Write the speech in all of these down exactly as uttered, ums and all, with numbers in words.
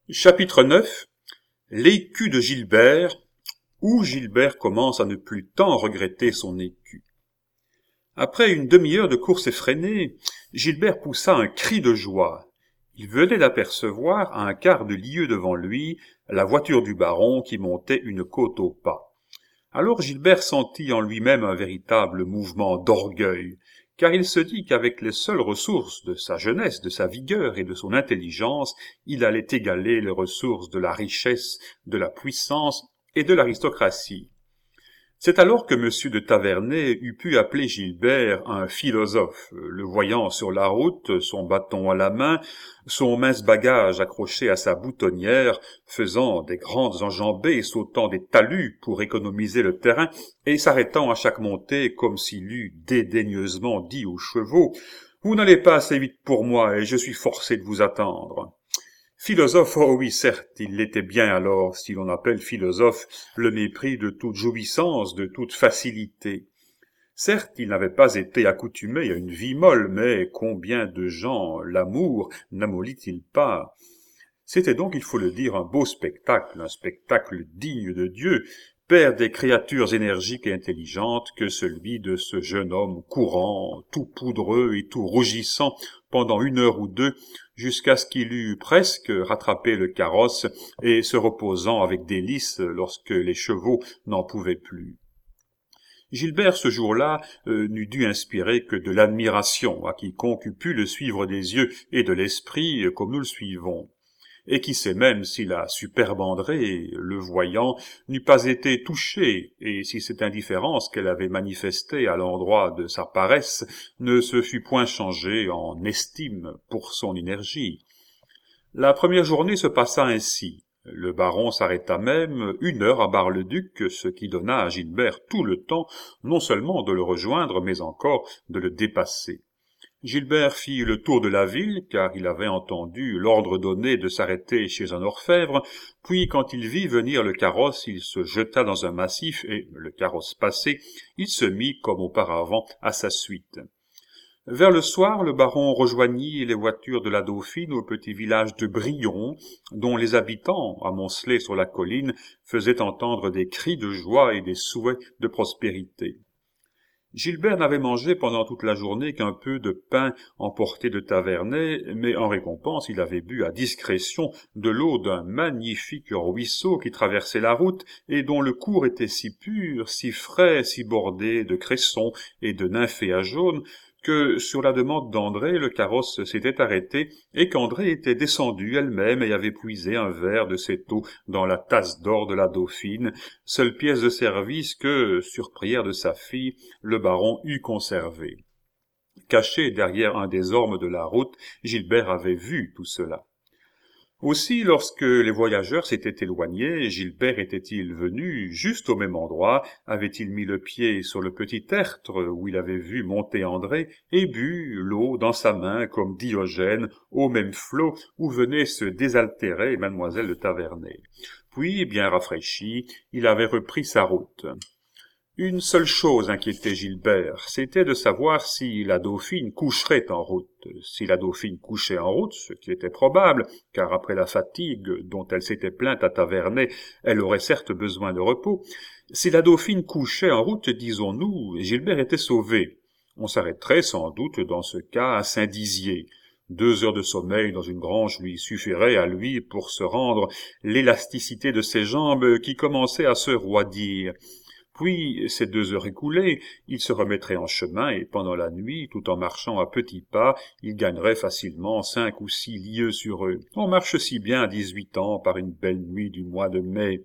Chapitre neuf. L'écu de Gilbert, où Gilbert commence à ne plus tant regretter son écu. Après une demi-heure de course effrénée, Gilbert poussa un cri de joie. Il venait d'apercevoir, à un quart de lieue devant lui, la voiture du baron qui montait une côte au pas. Alors Gilbert sentit en lui-même un véritable mouvement d'orgueil, car il se dit qu'avec les seules ressources de sa jeunesse, de sa vigueur et de son intelligence, il allait égaler les ressources de la richesse, de la puissance et de l'aristocratie. C'est alors que M. de Tavernay eût pu appeler Gilbert un philosophe, le voyant sur la route, son bâton à la main, son mince bagage accroché à sa boutonnière, faisant des grandes enjambées, sautant des talus pour économiser le terrain, et s'arrêtant à chaque montée comme s'il eût dédaigneusement dit aux chevaux « Vous n'allez pas assez vite pour moi et je suis forcé de vous attendre ». Philosophe, oh oui, certes, il l'était bien alors, si l'on appelle philosophe le mépris de toute jouissance, de toute facilité. Certes, il n'avait pas été accoutumé à une vie molle, mais combien de gens l'amour n'amollit-il pas? C'était donc, il faut le dire, un beau spectacle, un spectacle digne de Dieu, père des créatures énergiques et intelligentes, que celui de ce jeune homme courant, tout poudreux et tout rougissant, pendant une heure ou deux, jusqu'à ce qu'il eût presque rattrapé le carrosse et se reposant avec délices lorsque les chevaux n'en pouvaient plus. Gilbert, ce jour-là, euh, n'eût dû inspirer que de l'admiration à quiconque eût pu le suivre des yeux et de l'esprit euh, comme nous le suivons. Et qui sait même si la superbe Andrée, le voyant, n'eût pas été touchée, et si cette indifférence qu'elle avait manifestée à l'endroit de sa paresse ne se fût point changée en estime pour son énergie. La première journée se passa ainsi. Le baron s'arrêta même une heure à Bar-le-Duc, ce qui donna à Gilbert tout le temps, non seulement de le rejoindre, mais encore de le dépasser. Gilbert fit le tour de la ville, car il avait entendu l'ordre donné de s'arrêter chez un orfèvre, puis quand il vit venir le carrosse, il se jeta dans un massif, et, le carrosse passé, il se mit, comme auparavant, à sa suite. Vers le soir, le baron rejoignit les voitures de la Dauphine au petit village de Brion, dont les habitants, amoncelés sur la colline, faisaient entendre des cris de joie et des souhaits de prospérité. Gilbert n'avait mangé pendant toute la journée qu'un peu de pain emporté de Tavernay, mais en récompense il avait bu à discrétion de l'eau d'un magnifique ruisseau qui traversait la route et dont le cours était si pur, si frais, si bordé de cressons et de nymphéas jaunes, que, sur la demande d'André, le carrosse s'était arrêté et qu'André était descendue elle-même et avait puisé un verre de cette eau dans la tasse d'or de la Dauphine, seule pièce de service que, sur prière de sa fille, le baron eût conservée. Caché derrière un des ormes de la route, Gilbert avait vu tout cela. Aussi, lorsque les voyageurs s'étaient éloignés, Gilbert était-il venu juste au même endroit, avait-il mis le pied sur le petit tertre où il avait vu monter André, et bu l'eau dans sa main comme Diogène au même flot où venait se désaltérer mademoiselle de Tavernay. Puis, bien rafraîchi, il avait repris sa route. Une seule chose inquiétait Gilbert, c'était de savoir si la Dauphine coucherait en route. Si la Dauphine couchait en route, ce qui était probable, car après la fatigue dont elle s'était plainte à Tavernay, elle aurait certes besoin de repos. Si la Dauphine couchait en route, disons-nous, Gilbert était sauvé. On s'arrêterait sans doute dans ce cas à Saint-Dizier. Deux heures de sommeil dans une grange lui suffiraient à lui pour se rendre l'élasticité de ses jambes qui commençaient à se roidir. Puis, ces deux heures écoulées, il se remettrait en chemin et pendant la nuit, tout en marchant à petits pas, il gagnerait facilement cinq ou six lieues sur eux. On marche si bien à dix-huit ans par une belle nuit du mois de mai.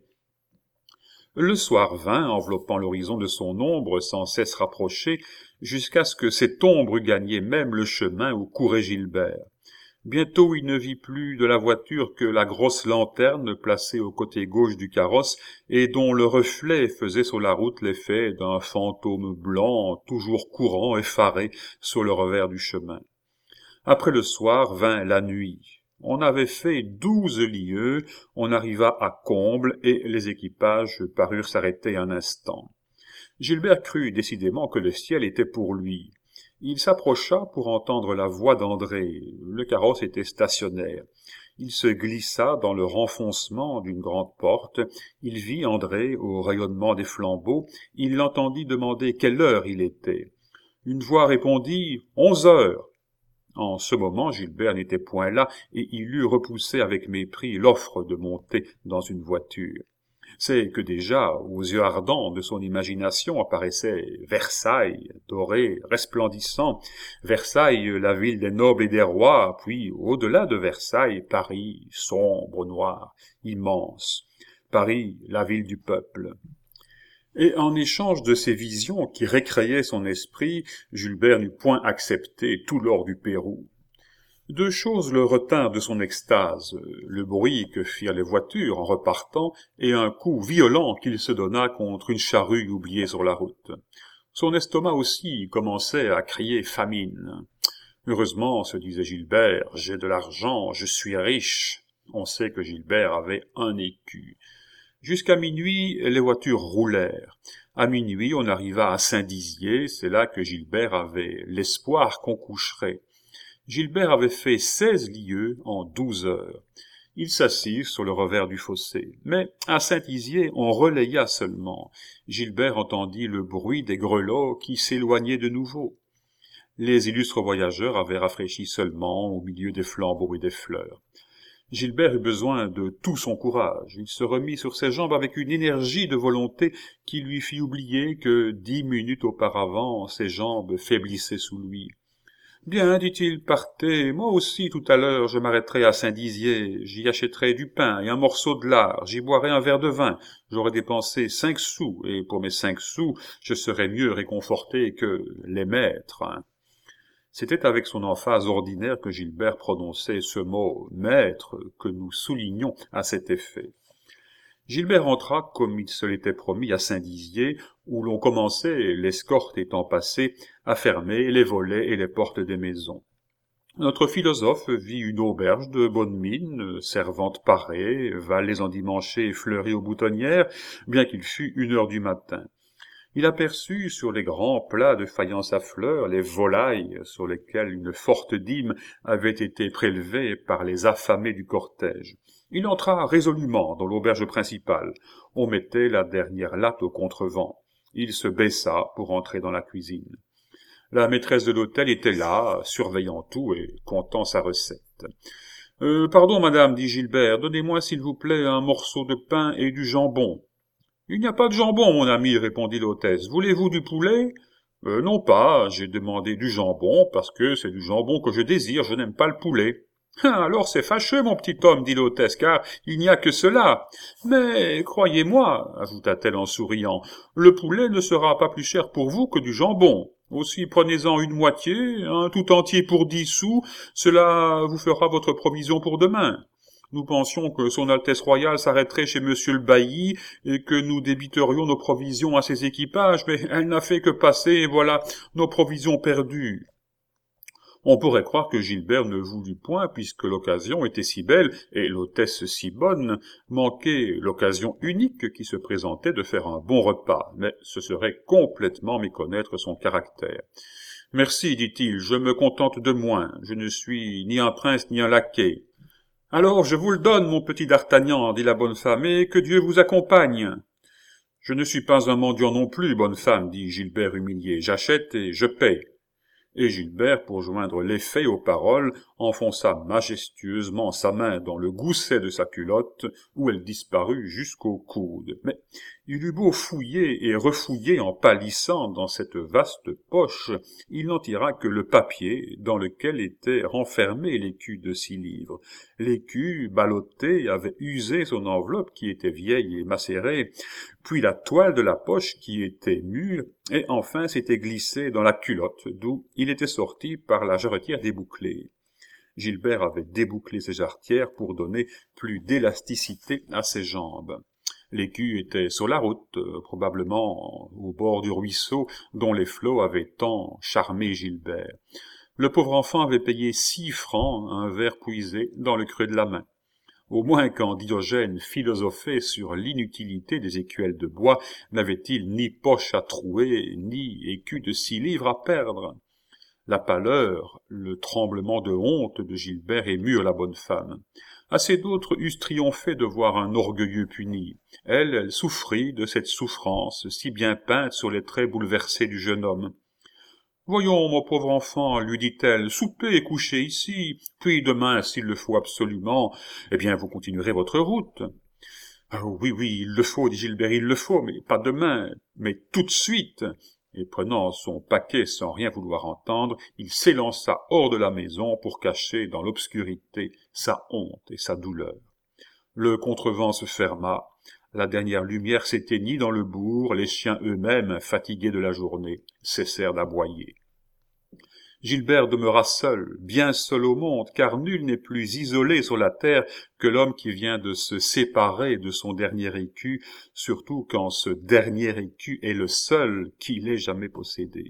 Le soir vint, enveloppant l'horizon de son ombre sans cesse rapprochée, jusqu'à ce que cette ombre eût gagné même le chemin où courait Gilbert. Bientôt il ne vit plus de la voiture que la grosse lanterne placée au côté gauche du carrosse et dont le reflet faisait sur la route l'effet d'un fantôme blanc toujours courant effaré sur le revers du chemin. Après le soir vint la nuit. On avait fait douze lieues, on arriva à Combles et les équipages parurent s'arrêter un instant. Gilbert crut décidément que le ciel était pour lui. Il s'approcha pour entendre la voix d'André. Le carrosse était stationnaire. Il se glissa dans le renfoncement d'une grande porte, il vit André au rayonnement des flambeaux, il l'entendit demander quelle heure il était. Une voix répondit « Onze heures ». En ce moment, Gilbert n'était point là, et il eût repoussé avec mépris l'offre de monter dans une voiture. C'est que déjà, aux yeux ardents de son imagination, apparaissait Versailles, doré, resplendissant, Versailles, la ville des nobles et des rois, puis, au-delà de Versailles, Paris, sombre, noir, immense, Paris, la ville du peuple. Et en échange de ces visions qui récréaient son esprit, Gilbert n'eut point accepté tout l'or du Pérou. Deux choses le retinrent de son extase, le bruit que firent les voitures en repartant et un coup violent qu'il se donna contre une charrue oubliée sur la route. Son estomac aussi commençait à crier famine. Heureusement, se disait Gilbert, j'ai de l'argent, je suis riche. On sait que Gilbert avait un écu. Jusqu'à minuit, les voitures roulèrent. À minuit, on arriva à Saint-Dizier, c'est là que Gilbert avait l'espoir qu'on coucherait. Gilbert avait fait seize lieues en douze heures. Il s'assit sur le revers du fossé. Mais à Saint-Dizier, on relaya seulement. Gilbert entendit le bruit des grelots qui s'éloignaient de nouveau. Les illustres voyageurs avaient rafraîchi seulement au milieu des flambeaux et des fleurs. Gilbert eut besoin de tout son courage. Il se remit sur ses jambes avec une énergie de volonté qui lui fit oublier que dix minutes auparavant, ses jambes faiblissaient sous lui. « Bien, dit-il, partez, moi aussi tout à l'heure je m'arrêterai à Saint-Dizier, j'y achèterai du pain et un morceau de lard, j'y boirai un verre de vin, j'aurai dépensé cinq sous, et pour mes cinq sous, je serai mieux réconforté que les maîtres. Hein. » C'était avec son emphase ordinaire que Gilbert prononçait ce mot « maître » que nous soulignons à cet effet. Gilbert entra, comme il se l'était promis, à Saint-Dizier, où l'on commençait, l'escorte étant passée, à fermer les volets et les portes des maisons. Notre philosophe vit une auberge de bonne mine, servantes parées, valets endimanchés et fleuris aux boutonnières, bien qu'il fût une heure du matin. Il aperçut sur les grands plats de faïence à fleurs les volailles sur lesquelles une forte dîme avait été prélevée par les affamés du cortège. Il entra résolument dans l'auberge principale. On mettait la dernière latte au contrevent. Il se baissa pour entrer dans la cuisine. La maîtresse de l'hôtel était là, surveillant tout et comptant sa recette. Euh, « Pardon, madame, dit Gilbert, donnez-moi s'il vous plaît un morceau de pain et du jambon. »« Il n'y a pas de jambon, mon ami, répondit l'hôtesse. Voulez-vous du poulet ?»« Euh, non pas, j'ai demandé du jambon parce que c'est du jambon que je désire, je n'aime pas le poulet. »« Ah, alors c'est fâcheux, mon petit homme, dit l'hôtesse, car il n'y a que cela. Mais, croyez-moi, ajouta-t-elle en souriant, le poulet ne sera pas plus cher pour vous que du jambon. Aussi prenez-en une moitié, un tout entier pour dix sous, cela vous fera votre provision pour demain. Nous pensions que son Altesse royale s'arrêterait chez monsieur le bailli et que nous débiterions nos provisions à ses équipages, mais elle n'a fait que passer et voilà nos provisions perdues. » On pourrait croire que Gilbert ne voulut point, puisque l'occasion était si belle et l'hôtesse si bonne, manquer l'occasion unique qui se présentait de faire un bon repas, mais ce serait complètement méconnaître son caractère. « Merci, dit-il, je me contente de moins, je ne suis ni un prince ni un laquais. »« Alors je vous le donne, mon petit D'Artagnan, dit la bonne femme, et que Dieu vous accompagne. »« Je ne suis pas un mendiant non plus, bonne femme, dit Gilbert humilié, j'achète et je paie. » Et Gilbert, pour joindre l'effet aux paroles, enfonça majestueusement sa main dans le gousset de sa culotte, où elle disparut jusqu'au coude. Mais il eut beau fouiller et refouiller en pâlissant dans cette vaste poche, il n'en tira que le papier dans lequel était renfermé l'écu de six livres. L'écu, ballotté, avait usé son enveloppe qui était vieille et macérée, puis la toile de la poche qui était mûre, et enfin s'était glissé dans la culotte, d'où il était sorti par la jarretière débouclée. Gilbert avait débouclé ses jarretières pour donner plus d'élasticité à ses jambes. L'écu était sur la route, probablement au bord du ruisseau dont les flots avaient tant charmé Gilbert. Le pauvre enfant avait payé six francs un verre puisé dans le creux de la main. Au moins quand Diogène philosophait sur l'inutilité des écuelles de bois, n'avait-il ni poche à trouer, ni écu de six livres à perdre. La pâleur, le tremblement de honte de Gilbert émurent la bonne femme. Assez d'autres eussent triomphé de voir un orgueilleux puni. Elle, elle souffrit de cette souffrance si bien peinte sur les traits bouleversés du jeune homme. « Voyons, mon pauvre enfant, lui dit-elle, soupez et couchez ici, puis demain, s'il le faut absolument, eh bien vous continuerez votre route. »« Ah oui, oui, il le faut, dit Gilbert, il le faut, mais pas demain, mais tout de suite. » Et prenant son paquet sans rien vouloir entendre, il s'élança hors de la maison pour cacher dans l'obscurité sa honte et sa douleur. Le contrevent se ferma, la dernière lumière s'éteignit dans le bourg, les chiens eux-mêmes, fatigués de la journée, cessèrent d'aboyer. Gilbert demeura seul, bien seul au monde, car nul n'est plus isolé sur la terre que l'homme qui vient de se séparer de son dernier écu, surtout quand ce dernier écu est le seul qu'il ait jamais possédé.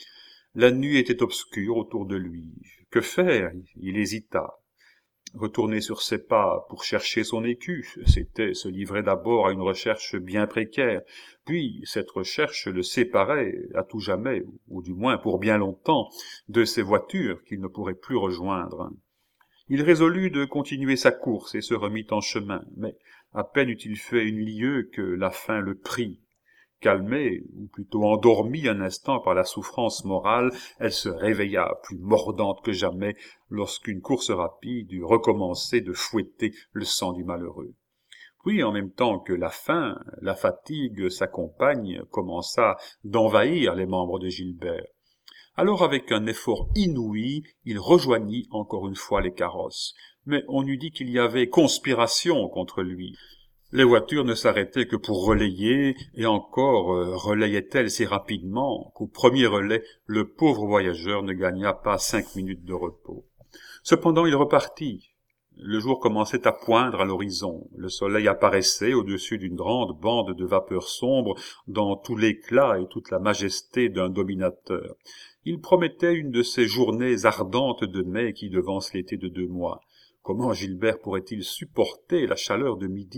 La nuit était obscure autour de lui. Que faire? Il hésita. Retourner sur ses pas pour chercher son écu, c'était se livrer d'abord à une recherche bien précaire, puis cette recherche le séparait à tout jamais, ou du moins pour bien longtemps, de ces voitures qu'il ne pourrait plus rejoindre. Il résolut de continuer sa course et se remit en chemin, mais à peine eut-il fait une lieue que la faim le prit. Calmée, ou plutôt endormie un instant par la souffrance morale, elle se réveilla, plus mordante que jamais, lorsqu'une course rapide eut recommencé de fouetter le sang du malheureux. Puis, en même temps que la faim, la fatigue, sa compagne, commença d'envahir les membres de Gilbert. Alors, avec un effort inouï, il rejoignit encore une fois les carrosses. Mais on eût dit qu'il y avait conspiration contre lui. Les voitures ne s'arrêtaient que pour relayer, et encore euh, relayaient-elles si rapidement qu'au premier relais, le pauvre voyageur ne gagna pas cinq minutes de repos. Cependant, il repartit. Le jour commençait à poindre à l'horizon. Le soleil apparaissait au-dessus d'une grande bande de vapeur sombre dans tout l'éclat et toute la majesté d'un dominateur. Il promettait une de ces journées ardentes de mai qui devancent l'été de deux mois. Comment Gilbert pourrait-il supporter la chaleur de midi ?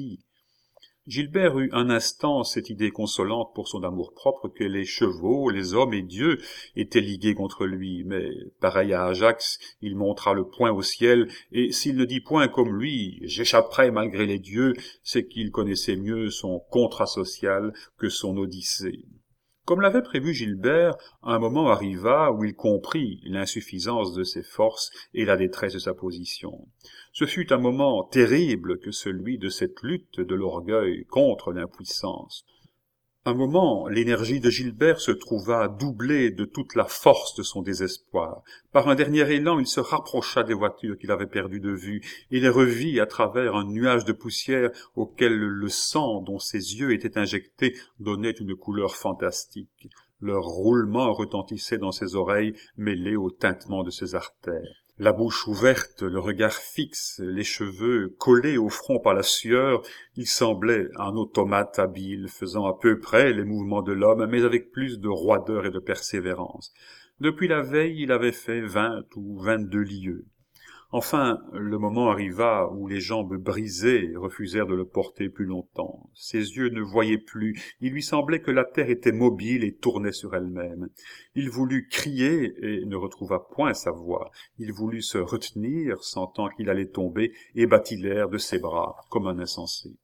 Gilbert eut un instant cette idée consolante pour son amour-propre que les chevaux, les hommes et Dieu étaient ligués contre lui, mais, pareil à Ajax, il montra le poing au ciel, et s'il ne dit point comme lui « j'échapperai malgré les dieux », c'est qu'il connaissait mieux son contrat social que son odyssée. Comme l'avait prévu Gilbert, un moment arriva où il comprit l'insuffisance de ses forces et la détresse de sa position. Ce fut un moment terrible que celui de cette lutte de l'orgueil contre l'impuissance. Un moment, l'énergie de Gilbert se trouva doublée de toute la force de son désespoir. Par un dernier élan, il se rapprocha des voitures qu'il avait perdues de vue et les revit à travers un nuage de poussière auquel le sang dont ses yeux étaient injectés donnait une couleur fantastique. Leur roulement retentissait dans ses oreilles, mêlé au tintement de ses artères. La bouche ouverte, le regard fixe, les cheveux collés au front par la sueur, il semblait un automate habile, faisant à peu près les mouvements de l'homme, mais avec plus de roideur et de persévérance. Depuis la veille, il avait fait vingt ou vingt-deux lieues. Enfin, le moment arriva où les jambes brisées refusèrent de le porter plus longtemps. Ses yeux ne voyaient plus, il lui semblait que la terre était mobile et tournait sur elle-même. Il voulut crier et ne retrouva point sa voix. Il voulut se retenir, sentant qu'il allait tomber, et battit l'air de ses bras, comme un insensé.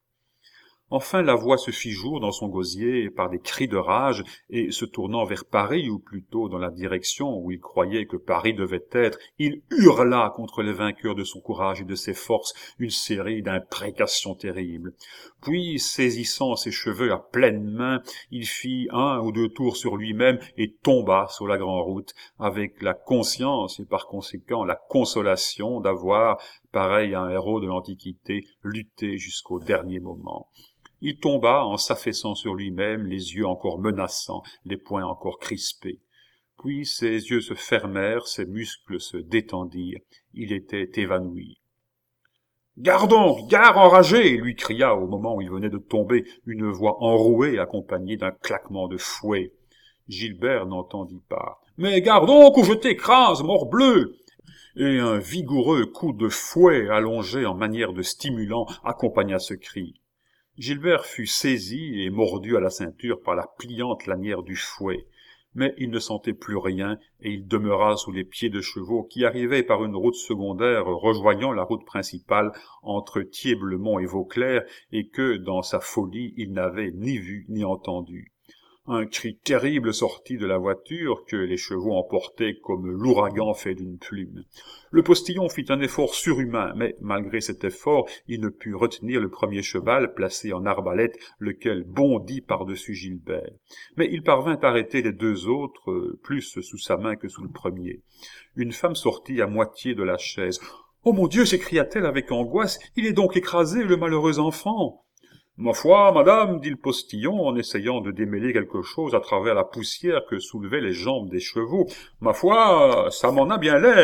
Enfin la voix se fit jour dans son gosier par des cris de rage, et se tournant vers Paris, ou plutôt dans la direction où il croyait que Paris devait être, il hurla contre les vainqueurs de son courage et de ses forces une série d'imprécations terribles. Puis, saisissant ses cheveux à pleine main, il fit un ou deux tours sur lui-même et tomba sur la grande route, avec la conscience et par conséquent la consolation d'avoir, pareil à un héros de l'Antiquité, lutté jusqu'au dernier moment. Il tomba en s'affaissant sur lui-même, les yeux encore menaçants, les poings encore crispés. Puis ses yeux se fermèrent, ses muscles se détendirent. Il était évanoui. « Gare donc, gare enragé !» lui cria au moment où il venait de tomber une voix enrouée accompagnée d'un claquement de fouet. Gilbert n'entendit pas. « Mais gare donc ou je t'écrase, morbleu !» Et un vigoureux coup de fouet allongé en manière de stimulant accompagna ce cri. Gilbert fut saisi et mordu à la ceinture par la pliante lanière du fouet. mais il ne sentait plus rien, et il demeura sous les pieds de chevaux qui arrivaient par une route secondaire rejoignant la route principale entre Thiers-Blemont et Vauclair, et que, dans sa folie, il n'avait ni vu ni entendu. Un cri terrible sortit de la voiture que les chevaux emportaient comme l'ouragan fait d'une plume. Le postillon fit un effort surhumain, mais malgré cet effort, il ne put retenir le premier cheval placé en arbalète, lequel bondit par-dessus Gilbert. Mais il parvint à arrêter les deux autres, plus sous sa main que sous le premier. Une femme sortit à moitié de la chaise. « Oh mon Dieu !» s'écria-t-elle avec angoisse, « il est donc écrasé, le malheureux enfant !» « Ma foi, madame, dit le postillon, en essayant de démêler quelque chose à travers la poussière que soulevaient les jambes des chevaux, « ma foi, ça m'en a bien l'air. »«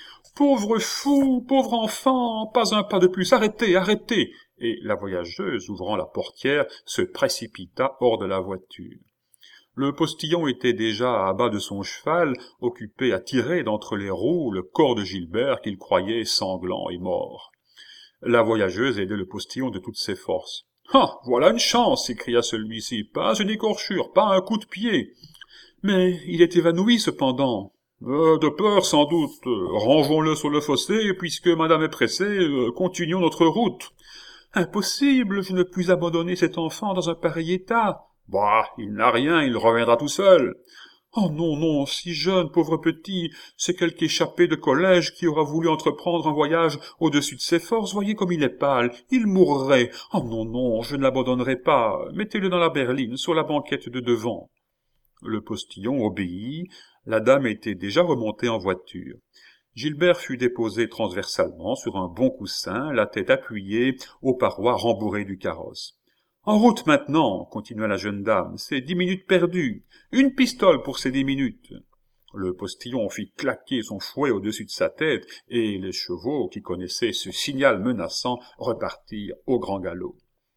Pauvre fou, pauvre enfant, pas un pas de plus, arrêtez, arrêtez !» Et la voyageuse, ouvrant la portière, se précipita hors de la voiture. Le postillon était déjà à bas de son cheval, occupé à tirer d'entre les roues le corps de Gilbert qu'il croyait sanglant et mort. La voyageuse aidait le postillon de toutes ses forces. « Ah, voilà une chance !» s'écria celui-ci. « Pas une écorchure, pas un coup de pied. »« Mais il est évanoui, cependant. Euh, »« De peur, sans doute. Rangeons-le sur le fossé, puisque madame est pressée, euh, continuons notre route. »« Impossible, je ne puis abandonner cet enfant dans un pareil état. »« Bah, il n'a rien, il reviendra tout seul. »« Oh non, non, si jeune, pauvre petit, c'est quelque échappé de collège qui aura voulu entreprendre un voyage au-dessus de ses forces, voyez comme il est pâle, il mourrait. Oh non, non, je ne l'abandonnerai pas, mettez-le dans la berline, sur la banquette de devant. » Le postillon obéit, la dame était déjà remontée en voiture. Gilbert fut déposé transversalement sur un bon coussin, la tête appuyée aux parois rembourrées du carrosse. « En route maintenant, » continua la jeune dame, « c'est dix minutes perdues. Une pistole pour ces dix minutes. » Le postillon fit claquer son fouet au-dessus de sa tête, et les chevaux, qui connaissaient ce signal menaçant, repartirent au grand galop.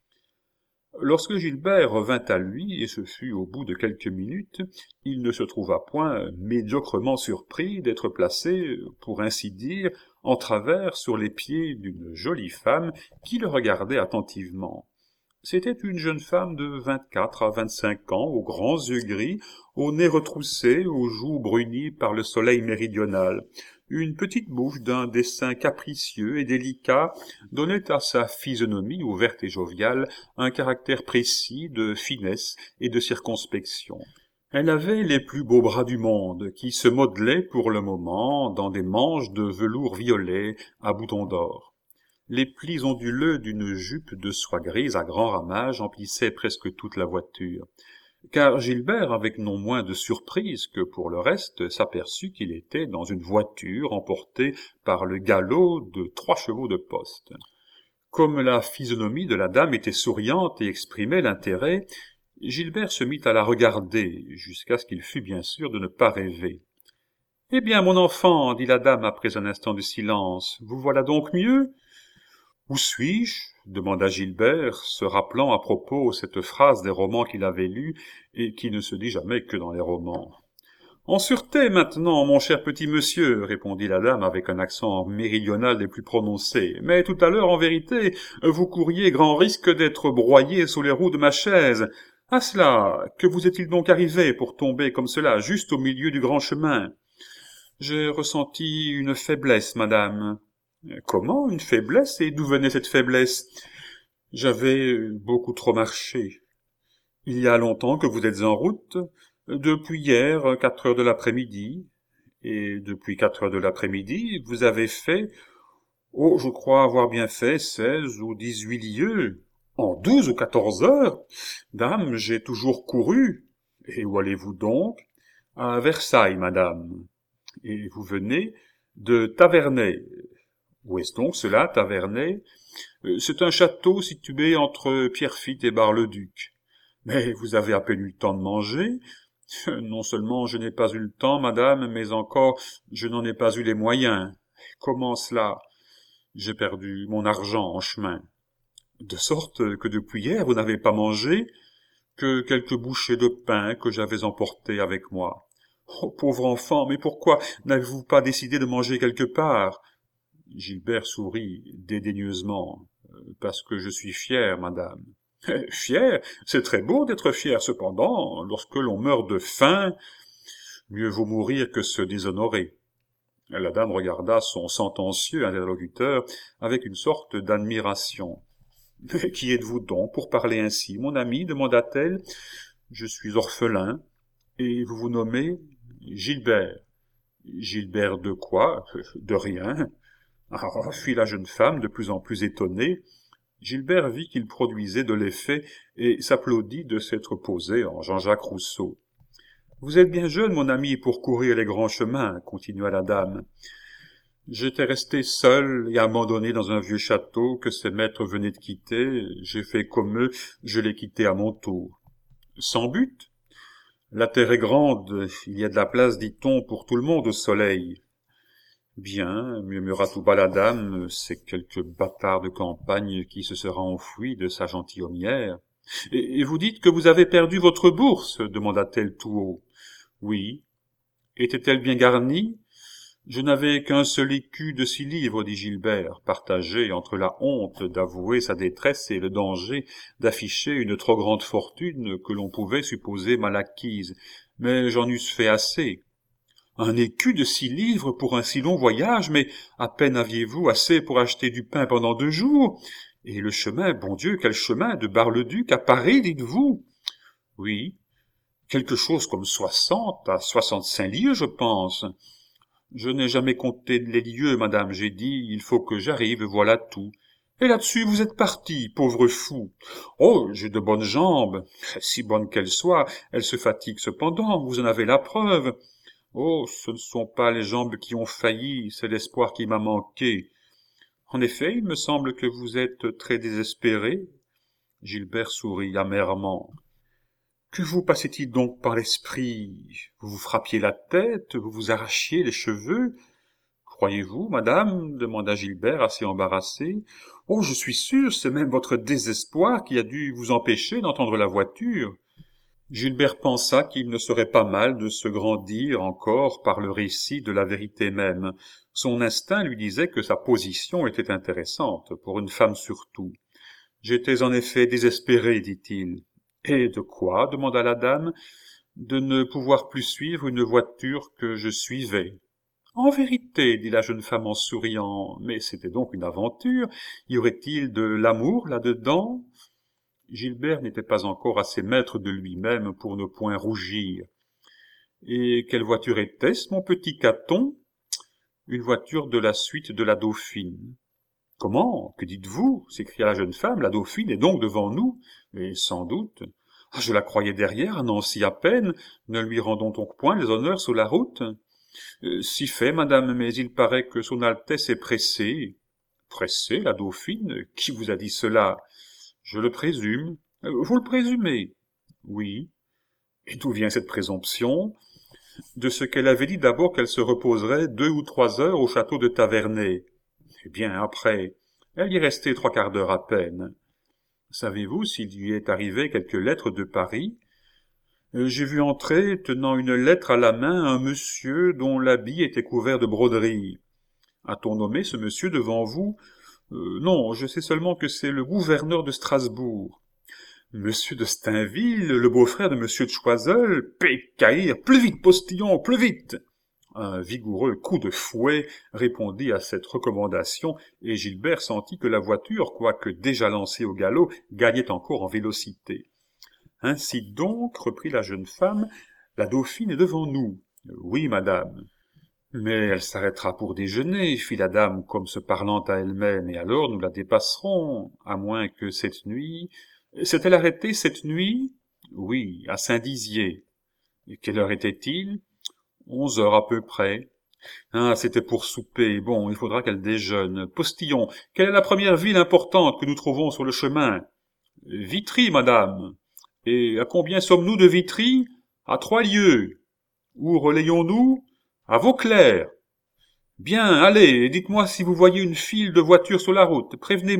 Lorsque Gilbert revint à lui, et ce fut au bout de quelques minutes, il ne se trouva point médiocrement surpris d'être placé, pour ainsi dire, en travers sur les pieds d'une jolie femme qui le regardait attentivement. C'était une jeune femme de vingt-quatre à vingt-cinq ans, aux grands yeux gris, au nez retroussé, aux joues brunies par le soleil méridional. Une petite bouche d'un dessin capricieux et délicat donnait à sa physionomie ouverte et joviale un caractère précis de finesse et de circonspection. Elle avait les plus beaux bras du monde, qui se modelaient pour le moment dans des manches de velours violet à boutons d'or. Les plis onduleux d'une jupe de soie grise à grands ramages emplissaient presque toute la voiture, car Gilbert, avec non moins de surprise que pour le reste, s'aperçut qu'il était dans une voiture emportée par le galop de trois chevaux de poste. Comme la physionomie de la dame était souriante et exprimait l'intérêt, Gilbert se mit à la regarder, jusqu'à ce qu'il fût bien sûr de ne pas rêver. « Eh bien, mon enfant, dit la dame après un instant de silence, vous voilà donc mieux ? » « Où suis-je » demanda Gilbert, se rappelant à propos cette phrase des romans qu'il avait lus et qui ne se dit jamais que dans les romans. « En sûreté maintenant, mon cher petit monsieur, répondit la dame avec un accent méridional des plus prononcés. « Mais tout à l'heure, en vérité, vous couriez grand risque d'être broyé sous les roues de ma chaise. À cela, que vous est-il donc arrivé pour tomber comme cela, juste au milieu du grand chemin ?»« J'ai ressenti une faiblesse, madame. » « Comment, une faiblesse, et d'où venait cette faiblesse ?»« J'avais beaucoup trop marché. »« Il y a longtemps que vous êtes en route ?»« Depuis hier, quatre heures de l'après-midi. »« Et depuis quatre heures de l'après-midi, vous avez fait, oh, je crois avoir bien fait seize ou dix-huit lieues. »« En douze ou quatorze heures ? Dame, j'ai toujours couru. »« Et où allez-vous donc ? » ?»« À Versailles, madame. »« Et vous venez de Taverney. » « Où est-ce donc cela, Taverney ? » ?»« C'est un château situé entre Pierrefitte et Bar-le-Duc. »« Mais vous avez à peine eu le temps de manger. »« Non seulement je n'ai pas eu le temps, madame, mais encore je n'en ai pas eu les moyens. »« Comment cela ? » ?»« J'ai perdu mon argent en chemin. »« De sorte que depuis hier vous n'avez pas mangé que quelques bouchées de pain que j'avais emportées avec moi. »« Oh, pauvre enfant, mais pourquoi n'avez-vous pas décidé de manger quelque part ? » Gilbert sourit dédaigneusement. « Parce que je suis fier, madame. » Fier, c'est très beau d'être fier, cependant, lorsque l'on meurt de faim, mieux vaut mourir que se déshonorer. La dame regarda son sentencieux interlocuteur avec une sorte d'admiration. « Mais qui êtes-vous donc pour parler ainsi, mon ami ?» demanda-t-elle. « Je suis orphelin, et vous vous nommez Gilbert. »« Gilbert de quoi ? De rien. » Ah, fit la jeune femme, de plus en plus étonnée. Gilbert vit qu'il produisait de l'effet et s'applaudit de s'être posé en Jean-Jacques Rousseau. « Vous êtes bien jeune, mon ami, pour courir les grands chemins, » continua la dame. « J'étais resté seul et abandonné dans un vieux château que ses maîtres venaient de quitter. J'ai fait comme eux, je l'ai quitté à mon tour. Sans but ? La terre est grande, il y a de la place, dit-on, pour tout le monde au soleil. » « Bien, murmura tout bas la dame, c'est quelque bâtard de campagne qui se sera enfoui de sa gentilhommière. « Et vous dites que vous avez perdu votre bourse ?» demanda-t-elle tout haut. « Oui. Était-elle bien garnie ? » « Je n'avais qu'un seul écu de six livres, dit Gilbert, partagé entre la honte d'avouer sa détresse et le danger d'afficher une trop grande fortune que l'on pouvait supposer mal acquise. Mais j'en eusse fait assez. »« Un écu de six livres pour un si long voyage, mais à peine aviez-vous assez pour acheter du pain pendant deux jours. Et le chemin, bon Dieu, quel chemin, de Bar-le-Duc à Paris, dites-vous ? » ?»« Oui, quelque chose comme soixante à soixante-cinq lieues, je pense. » »« Je n'ai jamais compté les lieues, madame, j'ai dit, il faut que j'arrive, voilà tout. Et là-dessus, vous êtes parti, pauvre fou. Oh, j'ai de bonnes jambes. Si bonnes qu'elles soient, elles se fatiguent cependant, vous en avez la preuve. Oh, ce ne sont pas les jambes qui ont failli, c'est l'espoir qui m'a manqué. En effet, il me semble que vous êtes très désespéré. » Gilbert sourit amèrement. « Que vous passait-il donc par l'esprit ? Vous vous frappiez la tête, vous vous arrachiez les cheveux ? » ?»« Croyez-vous, madame ? » demanda Gilbert, assez embarrassé. « Oh, je suis sûr, c'est même votre désespoir qui a dû vous empêcher d'entendre la voiture. » Gilbert pensa qu'il ne serait pas mal de se grandir encore par le récit de la vérité même. Son instinct lui disait que sa position était intéressante, pour une femme surtout. « J'étais en effet désespéré, dit-il. » « Et de quoi ? » demanda la dame. « De ne pouvoir plus suivre une voiture que je suivais. »« En vérité, dit la jeune femme en souriant, mais c'était donc une aventure. Y aurait-il de l'amour là-dedans ?» Gilbert n'était pas encore assez maître de lui-même pour ne point rougir. « Et quelle voiture était-ce, mon petit Caton ? » ?»« Une voiture de la suite de la Dauphine. »« Comment ? Que dites-vous ? » s'écria la jeune femme. « La Dauphine est donc devant nous ? » ?»« Et sans doute. »« Ah, je la croyais derrière, à Nancy à peine. Ne lui rendons donc point les honneurs sur la route ? » euh, « Si fait, madame, mais il paraît que son Altesse est pressée. »« Pressée, la Dauphine ? Qui vous a dit cela ? » ?»« Je le présume. »« Vous le présumez ? » ?»« Oui. »« Et d'où vient cette présomption ? » ?»« De ce qu'elle avait dit d'abord qu'elle se reposerait deux ou trois heures au château de Taverney. »« Eh bien, après, elle y restait trois quarts d'heure à peine. » « Savez-vous s'il lui est arrivé quelques lettres de Paris ? » euh, « J'ai vu entrer, tenant une lettre à la main, un monsieur dont l'habit était couvert de broderies. »« A-t-on nommé ce monsieur devant vous ? » ?»« euh, Non, je sais seulement que c'est le gouverneur de Strasbourg. »« Monsieur de Stainville, le beau-frère de monsieur de Choiseul ? Pécaïre, plus vite, postillon, plus vite !» Un vigoureux coup de fouet répondit à cette recommandation, et Gilbert sentit que la voiture, quoique déjà lancée au galop, gagnait encore en vélocité. « Ainsi donc, reprit la jeune femme, la Dauphine est devant nous. »« Oui, madame. »« Mais elle s'arrêtera pour déjeuner, fit la dame comme se parlant à elle-même, et alors nous la dépasserons, à moins que cette nuit... »« S'est-elle arrêtée cette nuit ? » ?»« Oui, à Saint-Dizier. »« Et quelle heure était-il ? » ?»« Onze heures à peu près. »« Ah, c'était pour souper. Bon, il faudra qu'elle déjeune. Postillon, quelle est la première ville importante que nous trouvons sur le chemin ? » ?»« Vitry, madame. »« Et à combien sommes-nous de Vitry ? » ?»« À trois lieues. »« Où relayons-nous ? » ?»« À Vauclair. »« Bien, allez, dites-moi si vous voyez une file de voitures sur la route. Prévenez-moi. »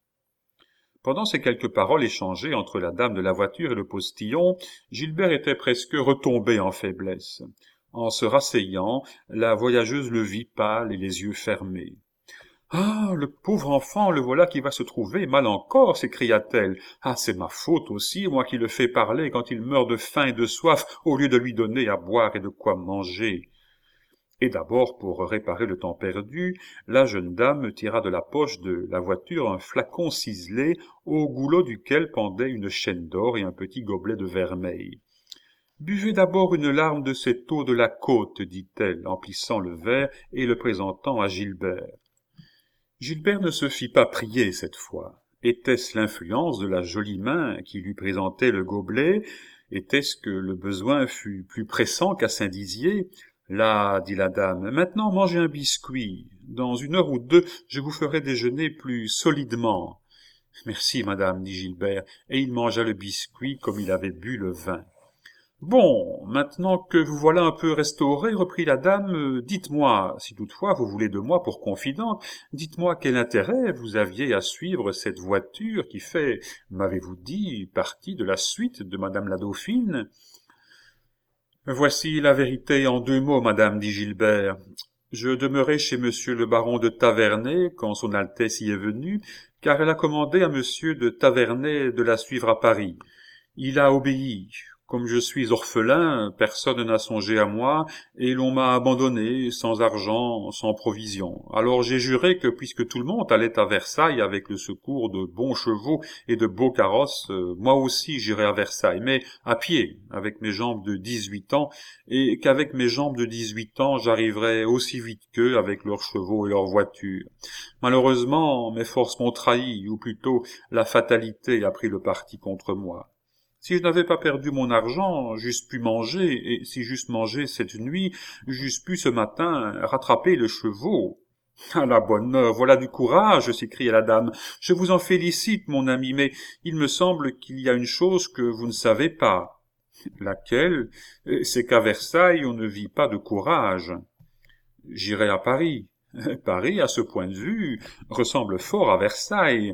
Pendant ces quelques paroles échangées entre la dame de la voiture et le postillon, Gilbert était presque retombé en faiblesse. En se rasseyant, la voyageuse le vit pâle et les yeux fermés. Ah, le pauvre enfant, le voilà qui va se trouver mal encore, s'écria-t-elle. Ah, c'est ma faute aussi, moi qui le fais parler quand il meurt de faim et de soif, au lieu de lui donner à boire et de quoi manger. Et d'abord, pour réparer le temps perdu, la jeune dame tira de la poche de la voiture un flacon ciselé, au goulot duquel pendait une chaîne d'or et un petit gobelet de vermeil. « Buvez d'abord une larme de cette eau de la côte, dit-elle, en plissant le verre et le présentant à Gilbert. Gilbert ne se fit pas prier cette fois. Était-ce l'influence de la jolie main qui lui présentait le gobelet? Était-ce que le besoin fut plus pressant qu'à Saint-Dizier? Là, dit la dame, maintenant mangez un biscuit. Dans une heure ou deux, je vous ferai déjeuner plus solidement. Merci, madame, dit Gilbert, et il mangea le biscuit comme il avait bu le vin. Bon, maintenant que vous voilà un peu restauré, reprit la dame, euh, dites-moi, si toutefois vous voulez de moi pour confidente, dites-moi quel intérêt vous aviez à suivre cette voiture qui fait, m'avez-vous dit, partie de la suite de madame la Dauphine? Voici la vérité en deux mots, madame, dit Gilbert. Je demeurais chez monsieur le baron de Tavernay quand son Altesse y est venue, car elle a commandé à monsieur de Tavernay de la suivre à Paris. Il a obéi. Comme je suis orphelin, personne n'a songé à moi, et l'on m'a abandonné, sans argent, sans provision. Alors j'ai juré que puisque tout le monde allait à Versailles avec le secours de bons chevaux et de beaux carrosses, euh, moi aussi j'irais à Versailles, mais à pied, avec mes jambes de dix-huit ans, et qu'avec mes jambes de dix-huit ans, j'arriverais aussi vite qu'eux avec leurs chevaux et leurs voitures. Malheureusement, mes forces m'ont trahi, ou plutôt la fatalité a pris le parti contre moi. Si je n'avais pas perdu mon argent, j'eusse pu manger, et si j'eusse mangé cette nuit, j'eusse pu ce matin rattraper le chevaux. À la bonne heure, voilà du courage, s'écria la dame. Je vous en félicite, mon ami, mais il me semble qu'il y a une chose que vous ne savez pas. Laquelle? C'est qu'à Versailles, on ne vit pas de courage. J'irai à Paris. Paris, à ce point de vue, ressemble fort à Versailles.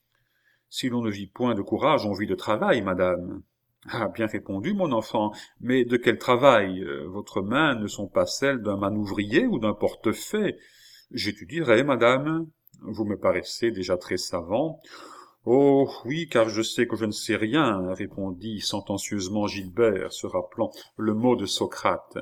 Si l'on ne vit point de courage, on vit de travail, madame. Ah, bien répondu, mon enfant, mais de quel travail? Votre mains ne sont pas celles d'un manouvrier ou d'un portefaix. J'étudierai, madame. Vous me paraissez déjà très savant. Oh, oui, car je sais que je ne sais rien, répondit sentencieusement Gilbert, se rappelant le mot de Socrate.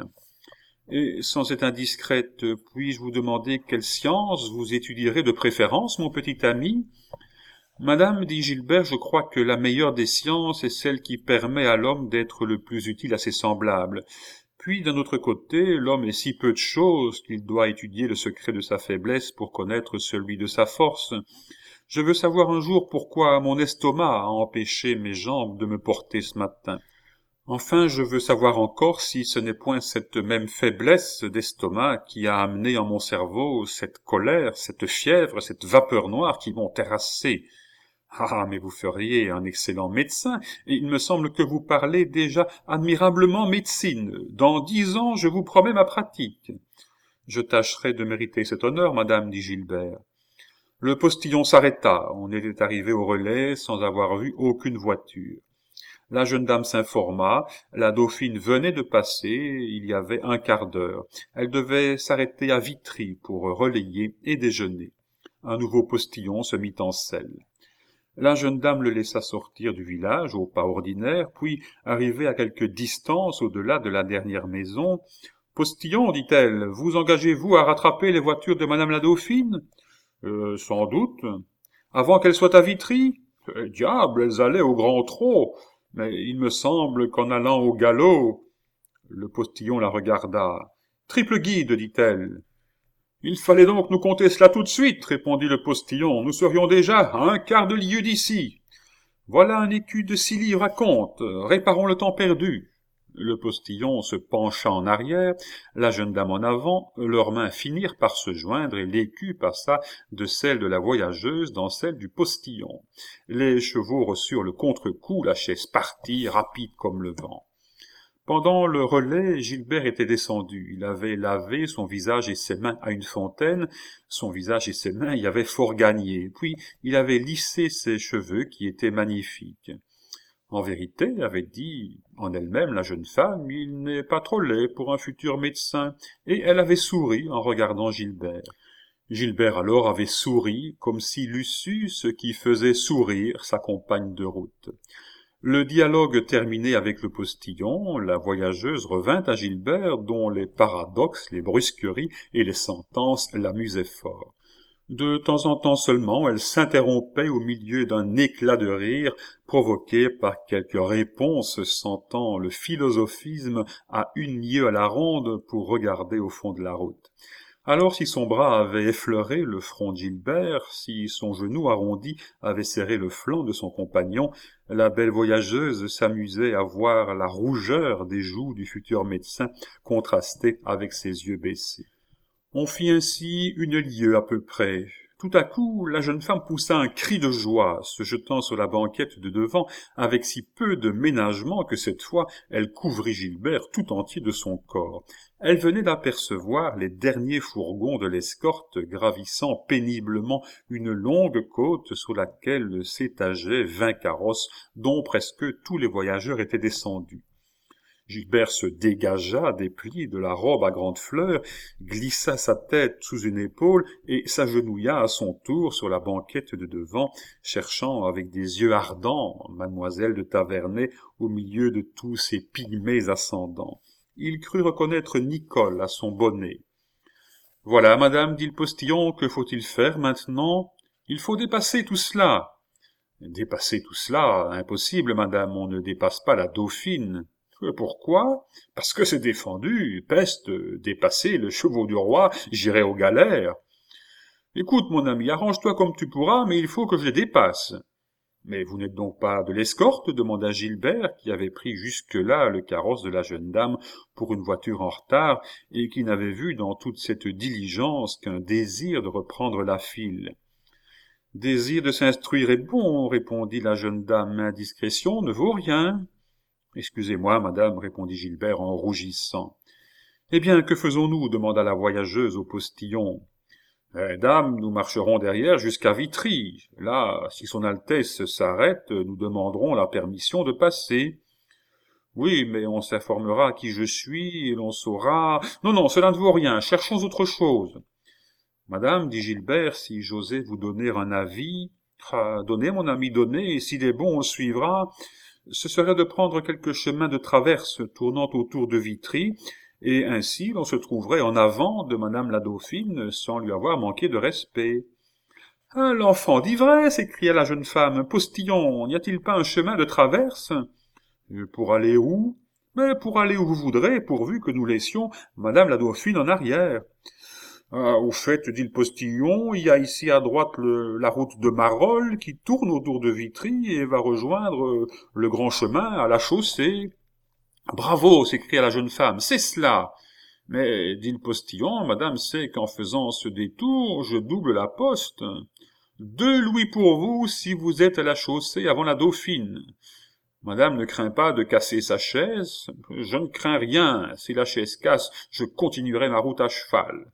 Et sans être indiscrète, puis-je vous demander quelle science vous étudierez de préférence, mon petit ami? Madame, dit Gilbert, je crois que la meilleure des sciences est celle qui permet à l'homme d'être le plus utile à ses semblables. Puis, d'un autre côté, l'homme est si peu de choses qu'il doit étudier le secret de sa faiblesse pour connaître celui de sa force. Je veux savoir un jour pourquoi mon estomac a empêché mes jambes de me porter ce matin. Enfin, je veux savoir encore si ce n'est point cette même faiblesse d'estomac qui a amené en mon cerveau cette colère, cette fièvre, cette vapeur noire qui m'ont terrassé. Ah, mais vous feriez un excellent médecin, et il me semble que vous parlez déjà admirablement médecine. Dans dix ans, je vous promets ma pratique. Je tâcherai de mériter cet honneur, madame, dit Gilbert. Le postillon s'arrêta. On était arrivé au relais sans avoir vu aucune voiture. La jeune dame s'informa. La Dauphine venait de passer, il y avait un quart d'heure. Elle devait s'arrêter à Vitry pour relayer et déjeuner. Un nouveau postillon se mit en selle. La jeune dame le laissa sortir du village au pas ordinaire, puis, arrivée à quelque distance au-delà de la dernière maison, « Postillon, dit-elle, vous engagez-vous à rattraper les voitures de madame la Dauphine ?»« Euh, sans doute. »« Avant qu'elles soient à Vitry ?»« Eh, diable, elles allaient au grand trot. Mais il me semble qu'en allant au galop... » Le postillon la regarda. « Triple guide, dit-elle. » « Il fallait donc nous compter cela tout de suite, répondit le postillon. Nous serions déjà à un quart de lieue d'ici. Voilà un écu de six livres à compte. Réparons le temps perdu. Le postillon se pencha en arrière, la jeune dame en avant, leurs mains finirent par se joindre et l'écu passa de celle de la voyageuse dans celle du postillon. Les chevaux reçurent le contre-coup, la chaise partit, rapide comme le vent. Pendant le relais, Gilbert était descendu. Il avait lavé son visage et ses mains à une fontaine. Son visage et ses mains y avaient fort gagné. Puis, il avait lissé ses cheveux qui étaient magnifiques. En vérité, avait dit en elle-même la jeune femme, il n'est pas trop laid pour un futur médecin. Et elle avait souri en regardant Gilbert. Gilbert alors avait souri, comme s'il eût su ce qui faisait sourire sa compagne de route. Le dialogue terminé avec le postillon, la voyageuse revint à Gilbert, dont les paradoxes, les brusqueries et les sentences l'amusaient fort. De temps en temps seulement, elle s'interrompait au milieu d'un éclat de rire provoqué par quelque réponse sentant le philosophisme à une lieue à la ronde pour regarder au fond de la route. Alors si son bras avait effleuré le front de Gilbert, si son genou arrondi avait serré le flanc de son compagnon, la belle voyageuse s'amusait à voir la rougeur des joues du futur médecin contraster avec ses yeux baissés. On fit ainsi une lieue à peu près. Tout à coup, la jeune femme poussa un cri de joie, se jetant sur la banquette de devant avec si peu de ménagement que cette fois elle couvrit Gilbert tout entier de son corps. Elle venait d'apercevoir les derniers fourgons de l'escorte gravissant péniblement une longue côte sur laquelle s'étageaient vingt carrosses dont presque tous les voyageurs étaient descendus. Gilbert se dégagea des plis de la robe à grandes fleurs, glissa sa tête sous une épaule et s'agenouilla à son tour sur la banquette de devant, cherchant avec des yeux ardents mademoiselle de Tavernay au milieu de tous ces pygmées ascendants. Il crut reconnaître Nicole à son bonnet. « Voilà, madame, dit le postillon, que faut-il faire maintenant ? Il faut dépasser tout cela. »« Dépasser tout cela ? Impossible, madame, on ne dépasse pas la Dauphine. » Pourquoi ? Parce que c'est défendu. Peste, dépasser le chevaux du roi, j'irai aux galères. Écoute, mon ami, arrange-toi comme tu pourras, mais il faut que je les dépasse. Mais vous n'êtes donc pas de l'escorte ? Demanda Gilbert, qui avait pris jusque-là le carrosse de la jeune dame pour une voiture en retard, et qui n'avait vu dans toute cette diligence qu'un désir de reprendre la file. Désir de s'instruire est bon, répondit la jeune dame, indiscrétion ne vaut rien. Excusez-moi, madame, répondit Gilbert en rougissant. Eh bien, que faisons-nous ? Demanda la voyageuse au postillon. Eh, dame, nous marcherons derrière jusqu'à Vitry. Là, si son Altesse s'arrête, nous demanderons la permission de passer. Oui, mais on s'informera qui je suis, et l'on saura... Non, non, cela ne vaut rien, cherchons autre chose. Madame, dit Gilbert, si j'osais vous donner un avis... Ah, donnez, mon ami, donnez, et s'il est bon, on suivra... Ce serait de prendre quelque chemin de traverse tournant autour de Vitry, et ainsi l'on se trouverait en avant de madame la Dauphine sans lui avoir manqué de respect. « Ah, l'enfant d'ivresse !» s'écria la jeune femme. « Postillon, n'y a-t-il pas un chemin de traverse ?»« Pour aller où ?»« Mais pour aller où vous voudrez, pourvu que nous laissions madame la Dauphine en arrière. » Ah, au fait, dit le postillon, il y a ici à droite le, la route de Marolles qui tourne autour de Vitry et va rejoindre euh, le grand chemin à la chaussée. « Bravo !» s'écria la jeune femme, « c'est cela !» Mais, dit le postillon, madame sait qu'en faisant ce détour, je double la poste. Deux louis pour vous si vous êtes à la chaussée avant la Dauphine. Madame ne craint pas de casser sa chaise. Je ne crains rien. Si la chaise casse, je continuerai ma route à cheval.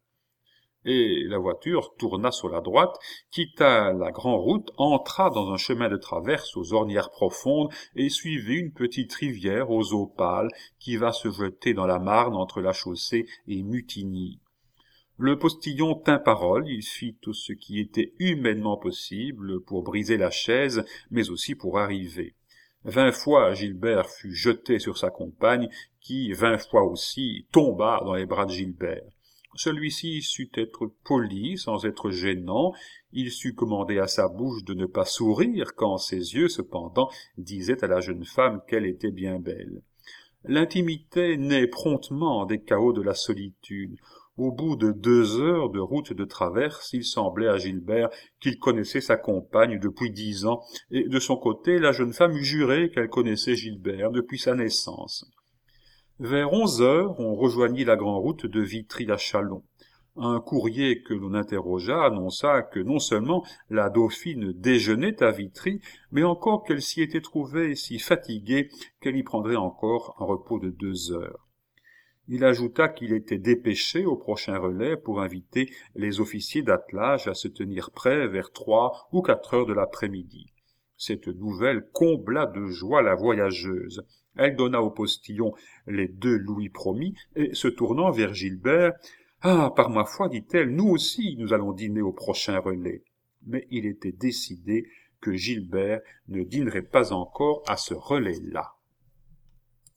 Et la voiture tourna sur la droite, quitta la grande route, entra dans un chemin de traverse aux ornières profondes et suivit une petite rivière aux eaux pâles qui va se jeter dans la Marne entre la chaussée et Mutigny. Le postillon tint parole, il fit tout ce qui était humainement possible pour briser la chaise, mais aussi pour arriver. Vingt fois Gilbert fut jeté sur sa compagne, qui, vingt fois aussi, tomba dans les bras de Gilbert. Celui-ci sut être poli sans être gênant, il sut commander à sa bouche de ne pas sourire quand ses yeux, cependant, disaient à la jeune femme qu'elle était bien belle. L'intimité naît promptement des chaos de la solitude. Au bout de deux heures de route de traverse, il semblait à Gilbert qu'il connaissait sa compagne depuis dix ans, et de son côté, la jeune femme eût juré qu'elle connaissait Gilbert depuis sa naissance. Vers onze heures, on rejoignit la grande route de Vitry à Châlons. Un courrier que l'on interrogea annonça que non seulement la Dauphine déjeunait à Vitry, mais encore qu'elle s'y était trouvée si fatiguée qu'elle y prendrait encore un repos de deux heures. Il ajouta qu'il était dépêché au prochain relais pour inviter les officiers d'attelage à se tenir prêts vers trois ou quatre heures de l'après-midi. Cette nouvelle combla de joie la voyageuse. Elle donna au postillon les deux louis promis et, se tournant vers Gilbert, « Ah, par ma foi, dit-elle, nous aussi, nous allons dîner au prochain relais. Mais il était décidé que Gilbert ne dînerait pas encore à ce relais-là.